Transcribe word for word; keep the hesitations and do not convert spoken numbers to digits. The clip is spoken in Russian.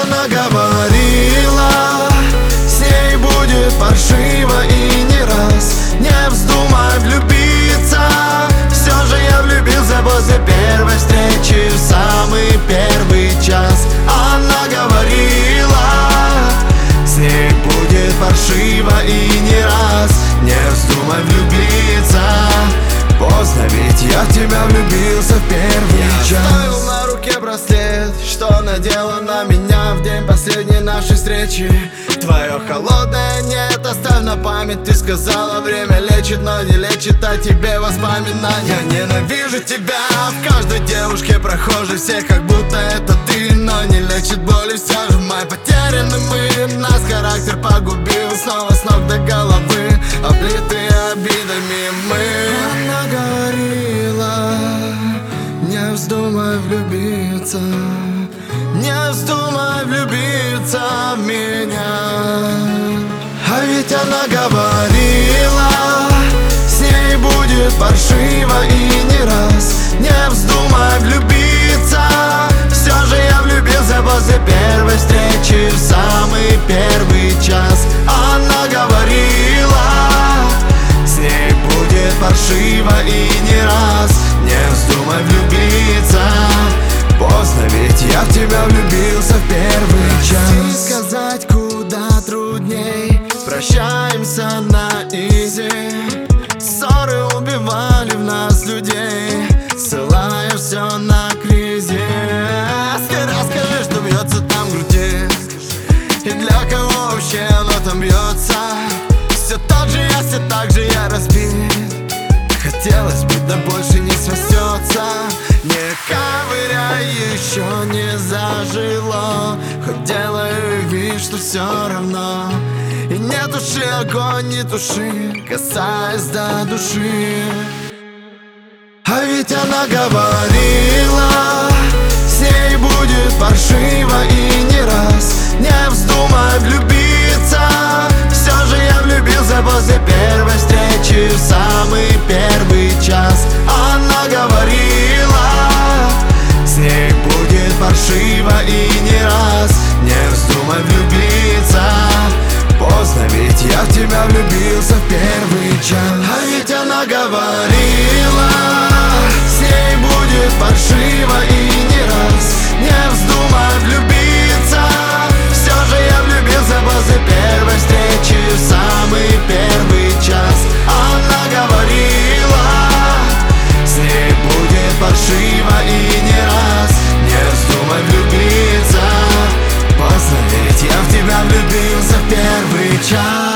она говорила, с ней будет паршиво и не раз. Не вздумай влюбиться, все же я влюбился после первой встречи, в самый первый час. Она говорила, с ней будет паршиво и не раз. Не вздумай влюбиться, поздно, ведь я в тебя влюбился в первый я час. оставил на руке браслет, что надела на меня в день последней нашей встречи. Твое холодное нет, оставь на память. Ты сказала, время лечит, но не лечит о тебе воспоминания. Я ненавижу тебя, в каждой девушке прохожей все как будто это ты, но не лечит боли все же мы потеряны мы. Нас характер погубил, снова с ног до головы, облитые обидами мы. Она говорила, не вздумай влюбиться, не вздумай влюбиться в меня. А ведь она говорила, с ней будет паршиво и не раз. Не вздумай влюбиться, все же я влюбился после первой встречи, в самый первый час. Она говорила, с ней будет паршиво и не раз. Не вздумай влюбиться, поздно, ведь я в тебя влюбился в первый час. Сказать куда трудней, прощаемся на изи. Ссоры убивали в нас людей, ссылая все на кризис. Расскажи, что бьется там в груди, и для кого вообще оно там бьется. Все тот же я, все так же я разбит. Хотелось бы, да больше не срастется. Не ковыряй, еще не зажило, хоть делаю вид, что все равно. И не туши огонь, не туши, касаясь до души. А ведь она говорила, с ней будет паршиво и не раз. Не вздумай влюбиться, все же я влюбился после первой встречи, в самый первый час. Она говорила, с ней будет паршиво и не раз. Не вздумай влюбиться, поздно, ведь я в тебя влюбился в первый час. А ведь она говорила, с ней будет паршиво и не раз. Не вздумай влюбиться, все же я влюбился после первой встречи, в самый первый час. Она говорила, с ней будет паршиво и не раз. Не вздумай влюбиться, поздно, ведь я в тебя влюбился в первый час.